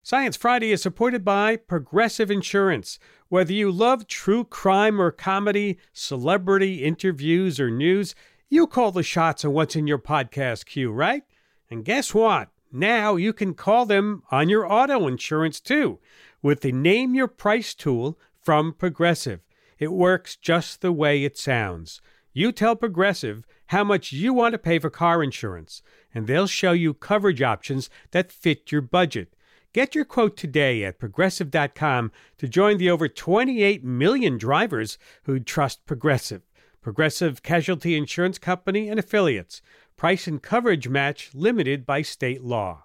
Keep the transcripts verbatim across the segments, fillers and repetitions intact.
Science Friday is supported by Progressive Insurance. Whether you love true crime or comedy, celebrity interviews or news, you call the shots on what's in your podcast queue, right? And guess what? Now you can call them on your auto insurance too with the Name Your Price tool from Progressive. It works just the way it sounds. You tell Progressive how much you want to pay for car insurance, and they'll show you coverage options that fit your budget. Get your quote today at progressive dot com to join the over twenty-eight million drivers who trust Progressive. Progressive Casualty Insurance Company and Affiliates. Price and coverage match limited by state law.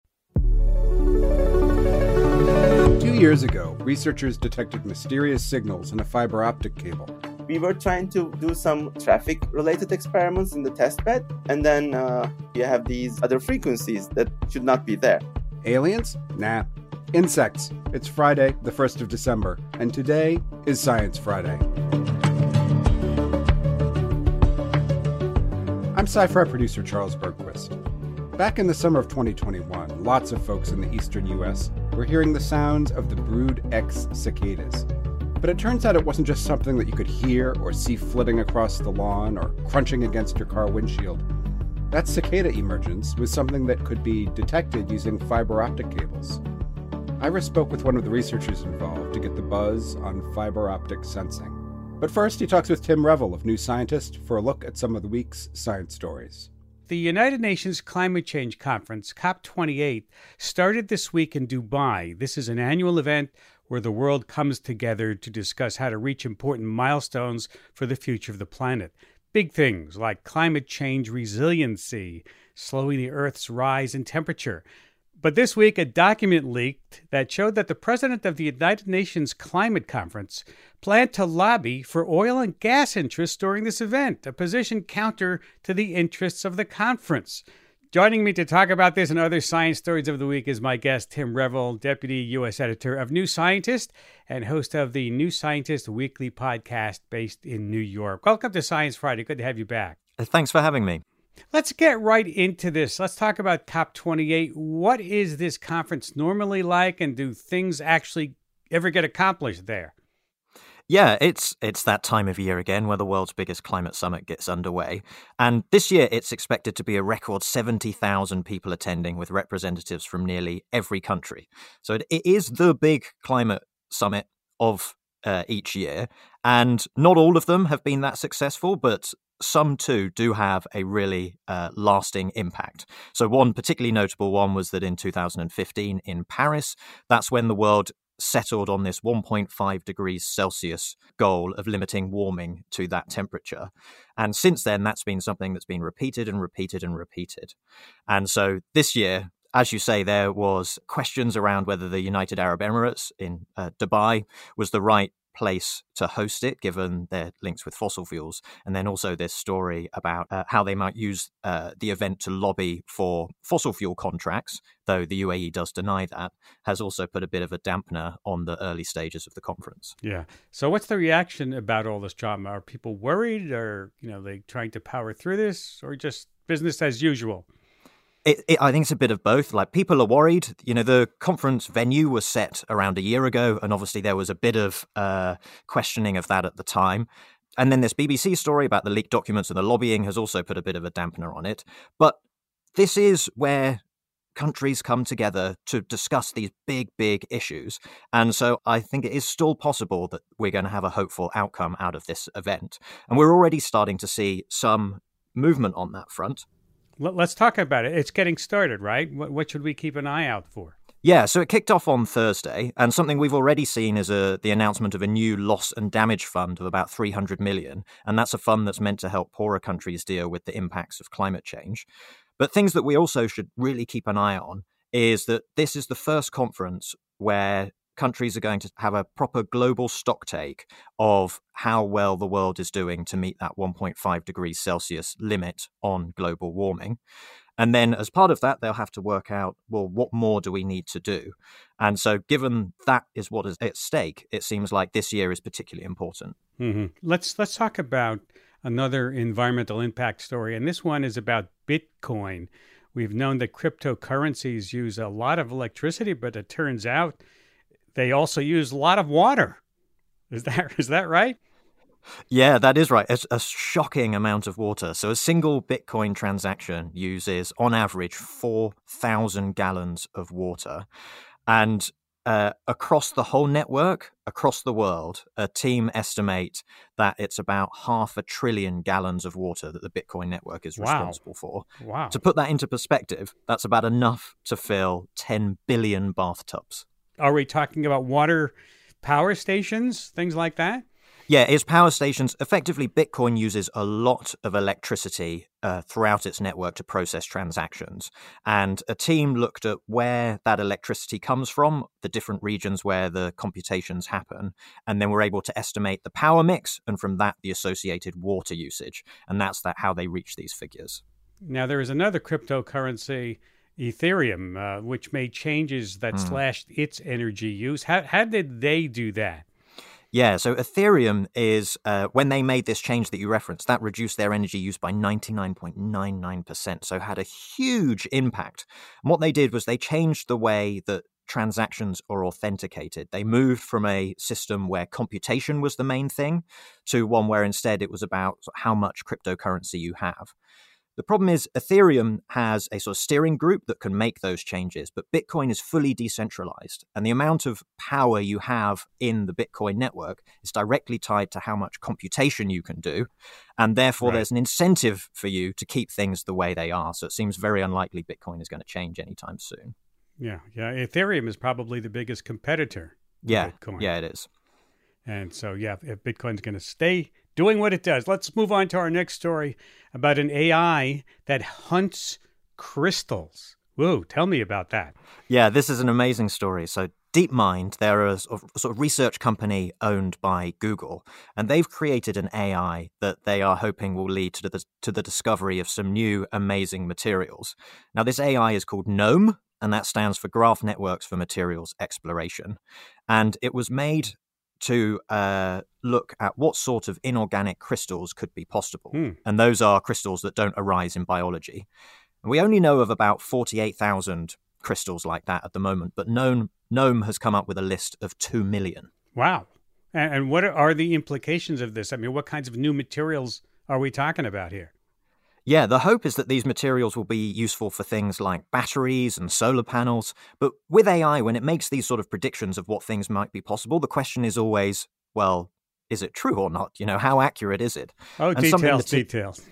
Two years ago, researchers detected mysterious signals in a fiber optic cable. We were trying to do some traffic-related experiments in the test bed, and then uh, you have these other frequencies that should not be there. Aliens? Nah. Insects. It's Friday, the first of December, and today is Science Friday. I'm Sci-Fi producer Charles Bergquist. Back in the summer of twenty twenty-one, lots of folks in the eastern U S were hearing the sounds of the Brood X cicadas. But it turns out it wasn't just something that you could hear or see flitting across the lawn or crunching against your car windshield. That cicada emergence was something that could be detected using fiber optic cables. Ira spoke with one of the researchers involved to get the buzz on fiber optic sensing. But first, he talks with Tim Revel of New Scientist for a look at some of the week's science stories. The United Nations Climate Change Conference, COP twenty-eight, started this week in Dubai. This is an annual event where the world comes together to discuss how to reach important milestones for the future of the planet. Big things like climate change resiliency, slowing the Earth's rise in temperature. But this week, a document leaked that showed that the president of the United Nations Climate Conference planned to lobby for oil and gas interests during this event, a position counter to the interests of the conference. Joining me to talk about this and other science stories of the week is my guest, Tim Revel, Deputy U S Editor of New Scientist and host of the New Scientist Weekly podcast based in New York. Welcome to Science Friday. Good to have you back. Thanks for having me. Let's get right into this. Let's talk about COP twenty-eight. What is this conference normally like, and do things actually ever get accomplished there? Yeah, it's it's that time of year again where the world's biggest climate summit gets underway. And this year, it's expected to be a record seventy thousand people attending with representatives from nearly every country. So it, it is the big climate summit of uh, each year. And not all of them have been that successful, but some too do have a really uh, lasting impact. So one particularly notable one was that in two thousand fifteen in Paris, that's when the world settled on this one point five degrees Celsius goal of limiting warming to that temperature. And since then, that's been something that's been repeated and repeated and repeated. And so this year, as you say, there was questions around whether the United Arab Emirates in uh, Dubai was the right place to host it, given their links with fossil fuels. And then also this story about uh, how they might use uh, the event to lobby for fossil fuel contracts, though the U A E does deny that, has also put a bit of a dampener on the early stages of the conference. Yeah. So what's the reaction about all this drama? Are people worried, or, you know, they trying to power through this, or just business as usual? It, it, I think it's a bit of both. Like, people are worried. You know, the conference venue was set around a year ago, and obviously there was a bit of uh, questioning of that at the time. And then this B B C story about the leaked documents and the lobbying has also put a bit of a dampener on it. But this is where countries come together to discuss these big, big issues. And so I think it is still possible that we're going to have a hopeful outcome out of this event. And we're already starting to see some movement on that front. Let's talk about it. It's getting started, right? What, what should we keep an eye out for? Yeah, so it kicked off on Thursday, and something we've already seen is a, the announcement of a new loss and damage fund of about three hundred million dollars, and that's a fund that's meant to help poorer countries deal with the impacts of climate change. But things that we also should really keep an eye on is that this is the first conference where countries are going to have a proper global stocktake of how well the world is doing to meet that one point five degrees Celsius limit on global warming. And then as part of that, they'll have to work out, well, what more do we need to do? And so given that is what is at stake, it seems like this year is particularly important. Mm-hmm. Let's let's talk about another environmental impact story. And this one is about Bitcoin. we've known that cryptocurrencies use a lot of electricity, but it turns out they also use a lot of water. Is that is that right? Yeah, that is right. It's a shocking amount of water. So a single Bitcoin transaction uses, on average, four thousand gallons of water. And uh, across the whole network, across the world, a team estimate that it's about half a trillion gallons of water that the Bitcoin network is Wow. responsible for. Wow. To put that into perspective, that's about enough to fill ten billion bathtubs. Are we talking about water power stations, things like that? Yeah, it's power stations. Effectively, Bitcoin uses a lot of electricity uh, throughout its network to process transactions. And a team looked at where that electricity comes from, the different regions where the computations happen, and then we're able to estimate the power mix, and from that, the associated water usage. And that's that how they reach these figures. Now, there is another cryptocurrency, Ethereum, uh, which made changes that Mm. slashed its energy use. How, how did they do that? Yeah, so Ethereum is, uh, when they made this change that you referenced, that reduced their energy use by ninety-nine point nine nine percent, so had a huge impact. And what they did was they changed the way that transactions are authenticated. They moved from a system where computation was the main thing to one where instead it was about how much cryptocurrency you have. The problem is Ethereum has a sort of steering group that can make those changes, but Bitcoin is fully decentralized. And the amount of power you have in the Bitcoin network is directly tied to how much computation you can do. And therefore, Right. there's an incentive for you to keep things the way they are. So it seems very unlikely Bitcoin is going to change anytime soon. Yeah, yeah. Ethereum is probably the biggest competitor. Yeah, Bitcoin. yeah, it is. And so, yeah, if Bitcoin's going to stay doing what it does. Let's move on to our next story about an A I that hunts crystals. Whoa, tell me about that. Yeah, this is an amazing story. So DeepMind, they're a sort of sort of research company owned by Google, and they've created an A I that they are hoping will lead to the, to the discovery of some new amazing materials. Now, this A I is called GNOME, and that stands for Graph Networks for Materials Exploration. And it was made to uh, look at what sort of inorganic crystals could be possible. Hmm. And those are crystals that don't arise in biology. And we only know of about forty-eight thousand crystals like that at the moment, but GNOME, GNOME has come up with a list of two million. Wow. And, and what are the implications of this? I mean, what kinds of new materials are we talking about here? Yeah, the hope is that these materials will be useful for things like batteries and solar panels. But with A I, when it makes these sort of predictions of what things might be possible, the question is always, well, is it true or not? You know, how accurate is it? Oh, And something details, that te- details.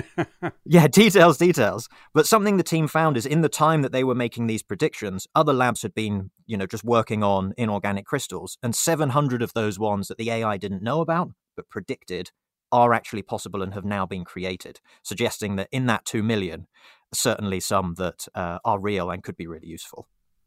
Yeah, details, details. But something the team found is in the time that they were making these predictions, other labs had been, you know, just working on inorganic crystals. And seven hundred of those ones that the A I didn't know about, but predicted, are actually possible and have now been created, suggesting that in that two million, certainly some that uh, are real and could be really useful.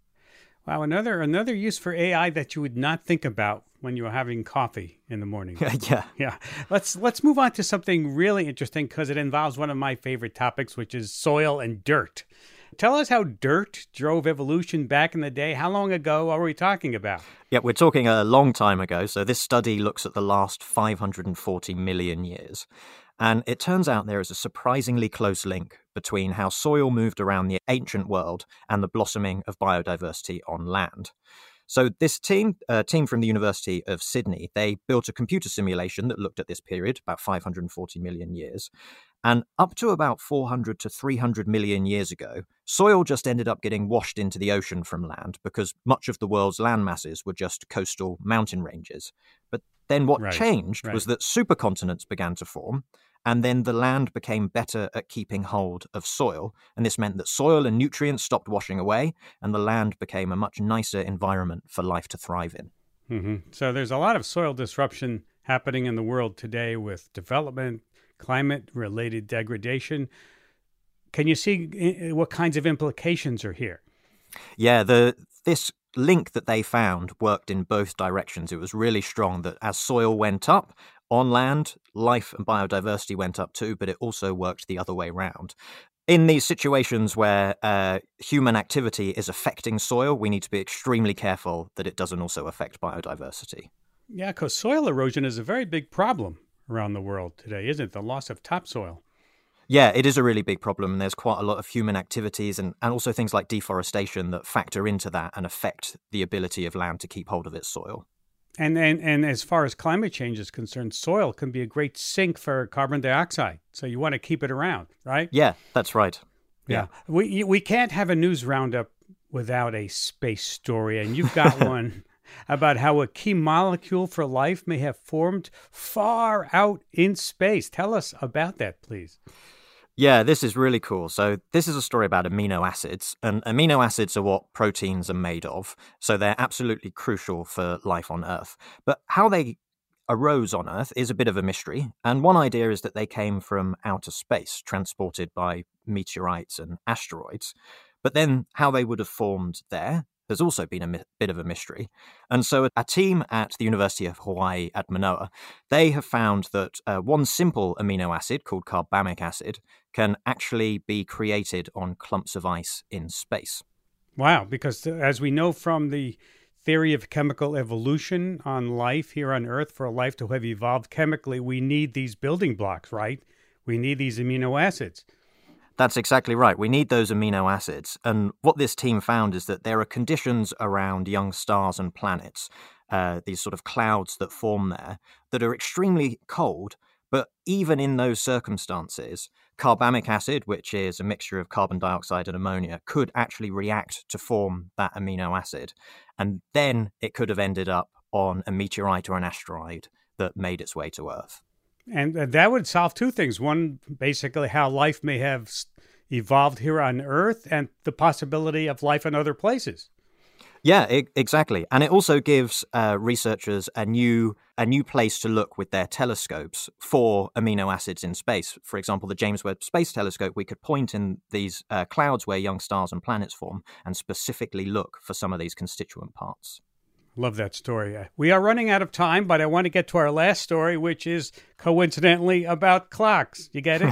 Wow, another another use for A I that you would not think about when you're having coffee in the morning. Yeah. Yeah. Let's let's move on to something really interesting because it involves one of my favorite topics, which is soil and dirt. Tell us how dirt drove evolution back in the day. How long ago are we talking about? Yeah, we're talking a long time ago. So this study looks at the last five hundred forty million years. And it turns out there is a surprisingly close link between how soil moved around the ancient world and the blossoming of biodiversity on land. So this team, a team from the University of Sydney, they built a computer simulation that looked at this period, about five hundred forty million years. And up to about four hundred to three hundred million years ago, soil just ended up getting washed into the ocean from land because much of the world's land masses were just coastal mountain ranges. But then what Right, changed right. was that supercontinents began to form, and then the land became better at keeping hold of soil. And this meant that soil and nutrients stopped washing away, and the land became a much nicer environment for life to thrive in. hmm So there's a lot of soil disruption happening in the world today with development, climate-related degradation. Can you see uh, what kinds of implications are here? Yeah, the this link that they found worked in both directions. It was really strong that as soil went up on land, life and biodiversity went up too, but it also worked the other way round. In these situations where uh, human activity is affecting soil, we need to be extremely careful that it doesn't also affect biodiversity. Yeah, because soil erosion is a very big problem around the world today, isn't it? The loss of topsoil. Yeah, it is a really big problem. There's quite a lot of human activities and, and also things like deforestation that factor into that and affect the ability of land to keep hold of its soil. And, and and as far as climate change is concerned, soil can be a great sink for carbon dioxide. So you want to keep it around, right? Yeah, that's right. Yeah. yeah. We we can't have a news roundup without a space story. And you've got one about how a key molecule for life may have formed far out in space. Tell us about that, please. Yeah, this is really cool. So this is a story about amino acids, and amino acids are what proteins are made of. So they're absolutely crucial for life on Earth. But how they arose on Earth is a bit of a mystery. And one idea is that they came from outer space, transported by meteorites and asteroids. But then how they would have formed there has also been a mi- bit of a mystery. And so a team at the University of Hawaii at Manoa, they have found that uh, one simple amino acid called carbamic acid can actually be created on clumps of ice in space. Wow, because as we know from the theory of chemical evolution on life here on Earth, for a life to have evolved chemically, we need these building blocks, right? We need these amino acids. That's exactly right. We need those amino acids. And what this team found is that there are conditions around young stars and planets, uh, these sort of clouds that form there, that are extremely cold. But even in those circumstances, carbamic acid, which is a mixture of carbon dioxide and ammonia, could actually react to form that amino acid. And then it could have ended up on a meteorite or an asteroid that made its way to Earth. And that would solve two things. One, basically how life may have evolved here on Earth, and the possibility of life in other places. Yeah, I- exactly. And it also gives uh, researchers a new a new place to look with their telescopes for amino acids in space. For example, the James Webb Space Telescope, we could point in these uh, clouds where young stars and planets form and specifically look for some of these constituent parts. Love that story. We are running out of time, but I want to get to our last story, which is coincidentally about clocks. You get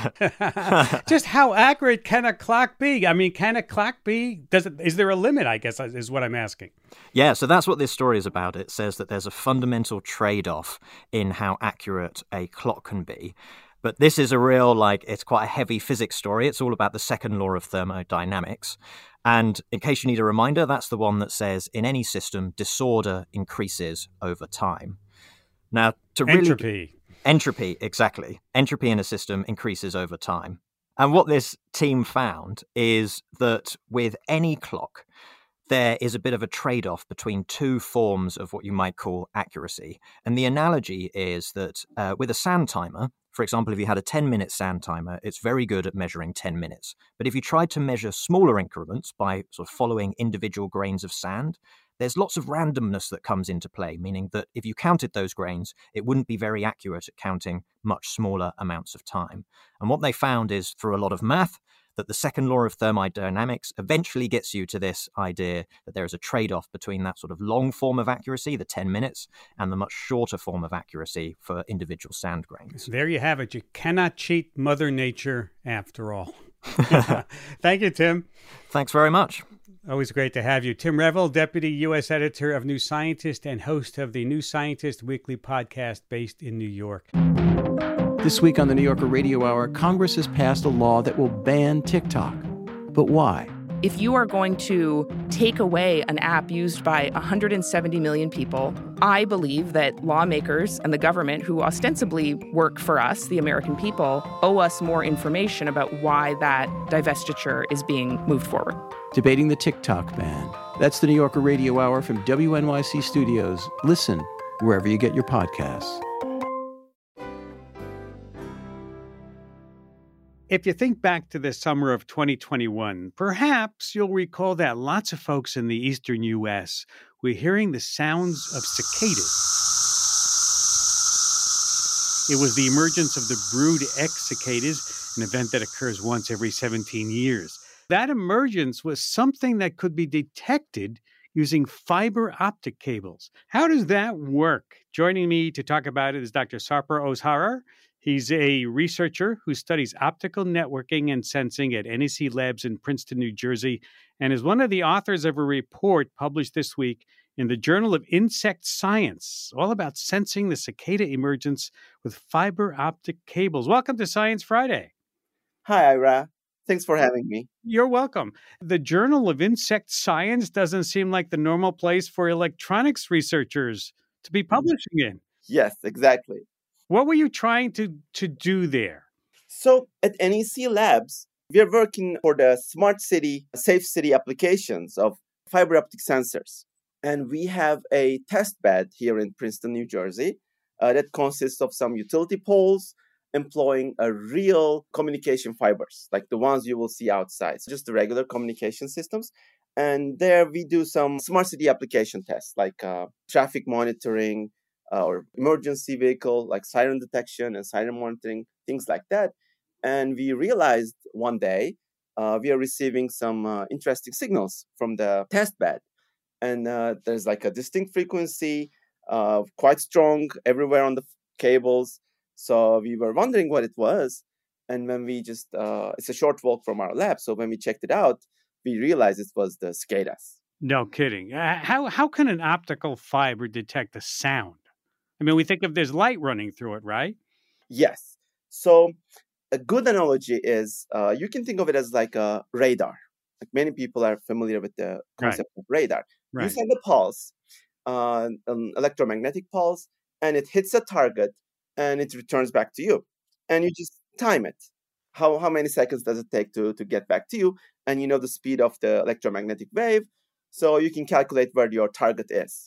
it? Just how accurate can a clock be? I mean, can a clock be? Does it, is there a limit, I guess, is what I'm asking. Yeah, so that's what this story is about. It says that there's a fundamental trade-off in how accurate a clock can be. But this is a real, like, it's quite a heavy physics story. It's all about the second law of thermodynamics. And in case you need a reminder, that's the one that says in any system, disorder increases over time. Now, to really... Entropy. Entropy, exactly. Entropy in a system increases over time. And what this team found is that with any clock, there is a bit of a trade-off between two forms of what you might call accuracy. And the analogy is that uh, with a sand timer, for example, if you had a ten-minute sand timer, it's very good at measuring ten minutes. But if you tried to measure smaller increments by sort of following individual grains of sand, there's lots of randomness that comes into play, meaning that if you counted those grains, it wouldn't be very accurate at counting much smaller amounts of time. And what they found is, through a lot of math, that the second law of thermodynamics eventually gets you to this idea that there is a trade-off between that sort of long form of accuracy, the ten minutes, and the much shorter form of accuracy for individual sand grains. There you have it. You cannot cheat Mother Nature after all. Thank you, Tim. Thanks very much. Always great to have you. Tim Revell, Deputy U S Editor of New Scientist and host of the New Scientist Weekly podcast based in New York. This week on the New Yorker Radio Hour, Congress has passed a law that will ban TikTok. But why? If you are going to take away an app used by one hundred seventy million people, I believe that lawmakers and the government, who ostensibly work for us, the American people, owe us more information about why that divestiture is being moved forward. Debating the TikTok ban. That's the New Yorker Radio Hour from W N Y C Studios. Listen wherever you get your podcasts. If you think back to the summer of twenty twenty-one, perhaps you'll recall that lots of folks in the eastern U S were hearing the sounds of cicadas. It was the emergence of the Brood X cicadas, an event that occurs once every seventeen years. That emergence was something that could be detected using fiber optic cables. How does that work? Joining me to talk about it is Doctor Sarper Ozharar. He's a researcher who studies optical networking and sensing at N E C Labs in Princeton, New Jersey, and is one of the authors of a report published this week in the Journal of Insect Science, all about sensing the cicada emergence with fiber optic cables. Welcome to Science Friday. Hi, Ira. Thanks for having me. You're welcome. The Journal of Insect Science doesn't seem like the normal place for electronics researchers to be publishing in. Yes, exactly. What were you trying to, to do there? So at N E C Labs, we are working for the smart city, safe city applications of fiber optic sensors. And we have a test bed here in Princeton, New Jersey, uh, that consists of some utility poles employing a real communication fibers, like the ones you will see outside, so just the regular communication systems. And there we do some smart city application tests, like uh, traffic monitoring uh, or emergency vehicle, like siren detection and siren monitoring, things like that. And we realized one day uh, we are receiving some uh, interesting signals from the test bed. And uh, there's like a distinct frequency, uh, quite strong everywhere on the cables. So we were wondering what it was. And when we just, uh, it's a short walk from our lab. So when we checked it out, we realized it was the cicadas. No kidding. Uh, how, how can an optical fiber detect a sound? I mean, we think of there's light running through it, right? Yes. So a good analogy is uh, you can think of it as like a radar. Like many people are familiar with the concept right. of radar. Right. You send a pulse, uh, an electromagnetic pulse, and it hits a target and it returns back to you. And you just time it. How, how many seconds does it take to, to get back to you? And you know the speed of the electromagnetic wave, so you can calculate where your target is.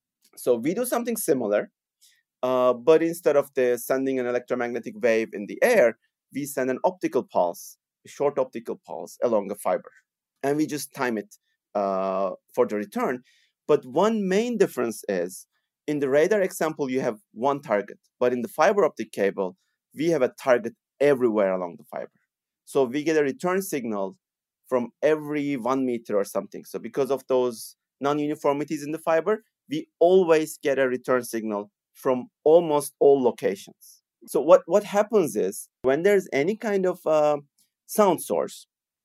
So we do something similar, uh, but instead of the sending an electromagnetic wave in the air, we send an optical pulse, a short optical pulse along a fiber. And we just time it uh, for the return. But one main difference is, in the radar example, you have one target. But in the fiber optic cable, we have a target everywhere along the fiber. So we get a return signal from every one meter or something. So because of those non-uniformities in the fiber, we always get a return signal from almost all locations. So what, what happens is, when there's any kind of uh, sound source,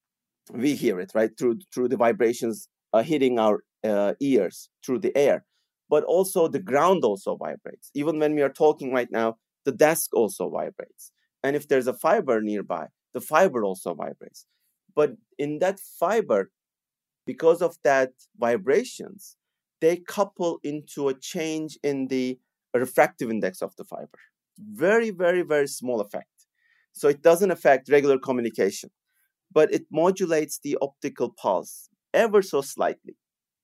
we hear it, right, through, through the vibrations uh, hitting our uh, ears through the air. But also the ground also vibrates. Even when we are talking right now, the desk also vibrates. And if there's a fiber nearby, the fiber also vibrates. But in that fiber, because of that vibrations, they couple into a change in the refractive index of the fiber. Very, very, very small effect. So it doesn't affect regular communication, but it modulates the optical pulse ever so slightly.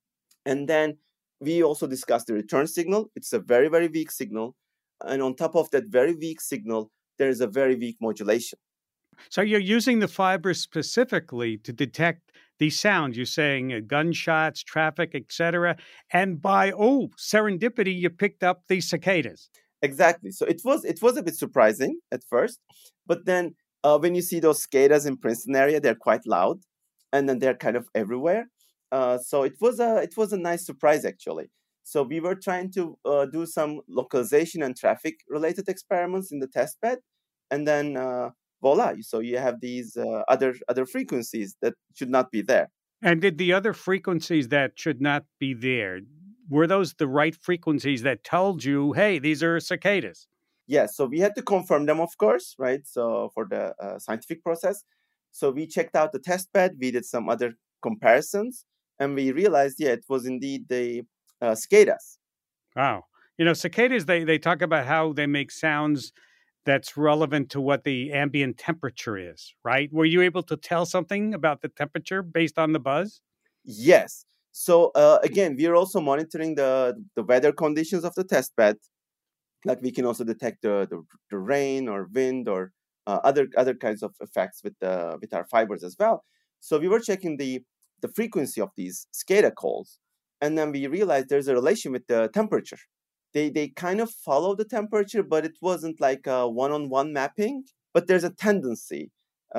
And then we also discussed the return signal. It's a very, very weak signal. And on top of that very weak signal, there is a very weak modulation. So you're using the fiber specifically to detect these sounds. You're saying uh, gunshots, traffic, et cetera. And by, oh, serendipity, you picked up the cicadas. Exactly. So it was it was a bit surprising at first. But then uh, when you see those cicadas in Princeton area, they're quite loud. And then they're kind of everywhere. Uh, so it was a it was a nice surprise, actually. So we were trying to uh, do some localization and traffic related experiments in the test bed. And then uh, voila, so you have these uh, other other frequencies that should not be there. And did the other frequencies that should not be there, were those the right frequencies that told you, hey, these are cicadas? Yes, so we had to confirm them, of course, right? So for the uh, scientific process. So we checked out the test bed, we did some other comparisons, and we realized, yeah, it was indeed the uh, cicadas. Wow. You know, cicadas, they, they talk about how they make sounds that's relevant to what the ambient temperature is, right? Were you able to tell something about the temperature based on the buzz? Yes. So uh, again, we are also monitoring the, the weather conditions of the test bed. Like we can also detect the, the, the rain or wind or uh, other other kinds of effects with the with our fibers as well. So we were checking the the frequency of these cicada calls, and then we realized there's a relation with the temperature. They they kind of follow the temperature, but it wasn't like a one-on-one mapping. But there's a tendency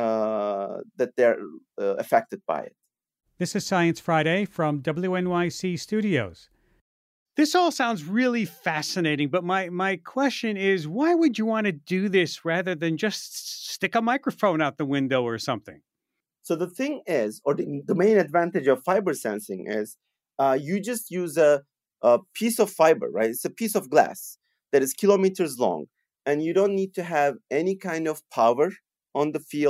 uh, that they're uh, affected by it. This is Science Friday from W N Y C Studios. This all sounds really fascinating, but my, my question is, why would you want to do this rather than just stick a microphone out the window or something? So the thing is, or the, the main advantage of fiber sensing is uh, you just use a, a piece of fiber, right? It's a piece of glass that is kilometers long, and you don't need to have any kind of power on the field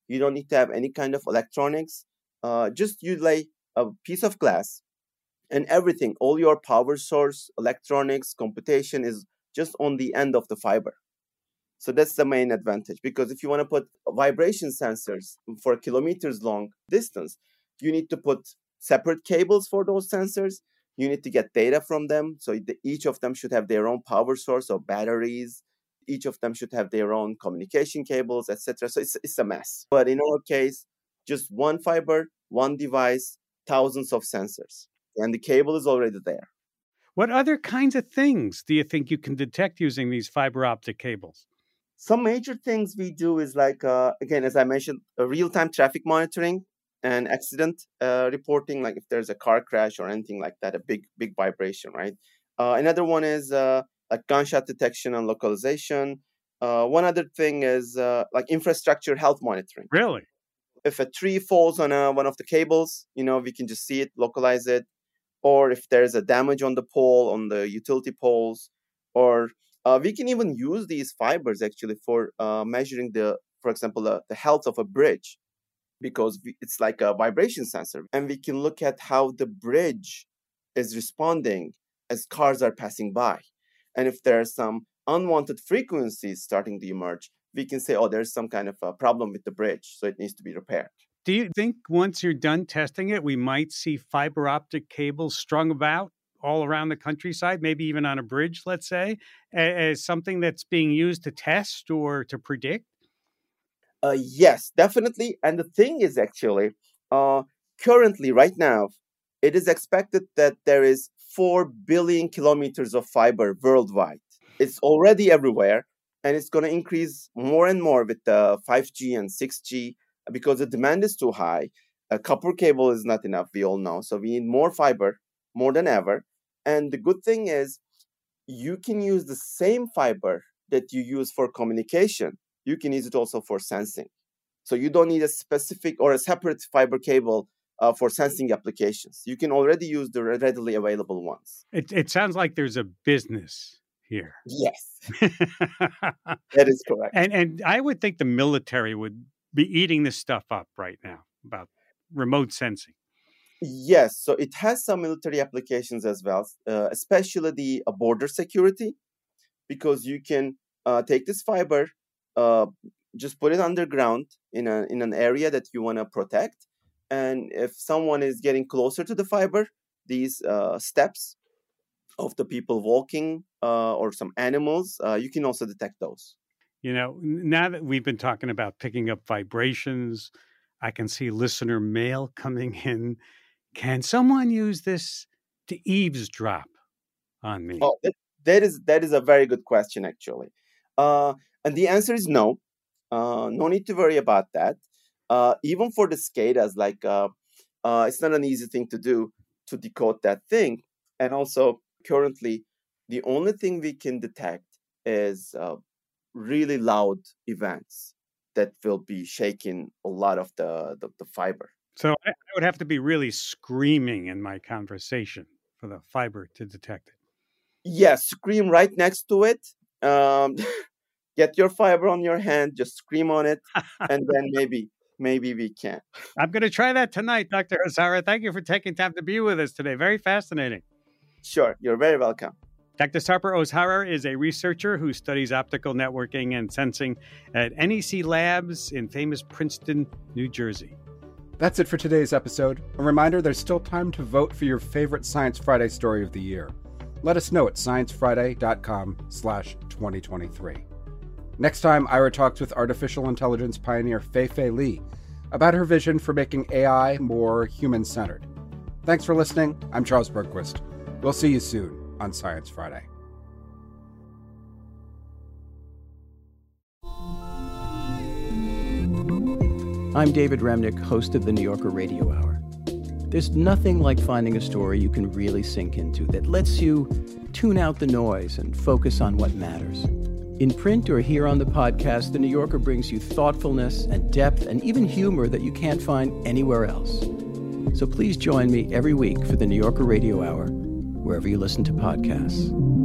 You don't need to have any kind of electronics. Uh, just you lay a piece of glass and everything, all your power source, electronics, computation is just on the end of the fiber. So that's the main advantage, because if you want to put vibration sensors for kilometers long distance, you need to put separate cables for those sensors. You need to get data from them. So each of them should have their own power source or batteries. Each of them should have their own communication cables, et cetera. So it's, it's a mess. But in our case, just one fiber, one device, thousands of sensors, and the cable is already there. What other kinds of things do you think you can detect using these fiber optic cables? Some major things we do is like, uh, again, as I mentioned, a real-time traffic monitoring and accident uh, reporting, like if there's a car crash or anything like that, a big, big vibration, right? Uh, another one is uh, like gunshot detection and localization. Uh, one other thing is uh, like infrastructure health monitoring. Really? If a tree falls on a, one of the cables, you know, we can just see it, localize it. Or if there's a damage on the pole, on the utility poles, or uh, we can even use these fibers actually for uh, measuring the, for example, uh, the health of a bridge, because we, it's like a vibration sensor. And we can look at how the bridge is responding as cars are passing by. And if there are some unwanted frequencies starting to emerge, we can say, oh, there's some kind of a problem with the bridge, so it needs to be repaired. Do you think once you're done testing it, we might see fiber optic cables strung about all around the countryside, maybe even on a bridge, let's say, as something that's being used to test or to predict? Uh, yes, definitely. And the thing is actually, uh, currently, right now, it is expected that there is four billion kilometers of fiber worldwide. It's already everywhere, and it's going to increase more and more with the five G and six G because the demand is too high. A copper cable is not enough, we all know. So we need more fiber, more than ever. And the good thing is you can use the same fiber that you use for communication. You can use it also for sensing. So you don't need a specific or a separate fiber cable uh, for sensing applications. You can already use the readily available ones. It, it sounds like there's a business here. Yes, that is correct. And and I would think the military would be eating this stuff up right now about remote sensing. Yes, so it has some military applications as well, uh, especially the uh, border security, because you can uh, take this fiber, uh, just put it underground in a in an area that you want to protect, and if someone is getting closer to the fiber, these uh, steps of the people walking uh, or some animals, uh, you can also detect those. You know, now that we've been talking about picking up vibrations, I can see listener mail coming in. Can someone use this to eavesdrop on me? Oh, that, that is that is a very good question, actually. Uh, and the answer is no. Uh, no need to worry about that. Uh, even for the SCADAs, like uh, uh, it's not an easy thing to do to decode that thing. And also, currently, the only thing we can detect is uh, really loud events that will be shaking a lot of the, the, the fiber. So I would have to be really screaming in my conversation for the fiber to detect it. Yes, scream right next to it. Um, get your fiber on your hand, just scream on it, and then maybe maybe we can. I'm going to try that tonight, Doctor Hazara. Thank you for taking time to be with us today. Very fascinating. Sure, you're very welcome. Doctor Sarper Ozhara is a researcher who studies optical networking and sensing at N E C Labs in famous Princeton, New Jersey. That's it for today's episode. A reminder, there's still time to vote for your favorite Science Friday story of the year. Let us know at sciencefriday.com slash 2023. Next time, Ira talks with artificial intelligence pioneer Fei-Fei Li about her vision for making A I more human-centered. Thanks for listening. I'm Charles Bergquist. We'll see you soon on Science Friday. I'm David Remnick, host of the New Yorker Radio Hour. There's nothing like finding a story you can really sink into that lets you tune out the noise and focus on what matters. In print or here on the podcast, the New Yorker brings you thoughtfulness and depth and even humor that you can't find anywhere else. So please join me every week for the New Yorker Radio Hour, wherever you listen to podcasts.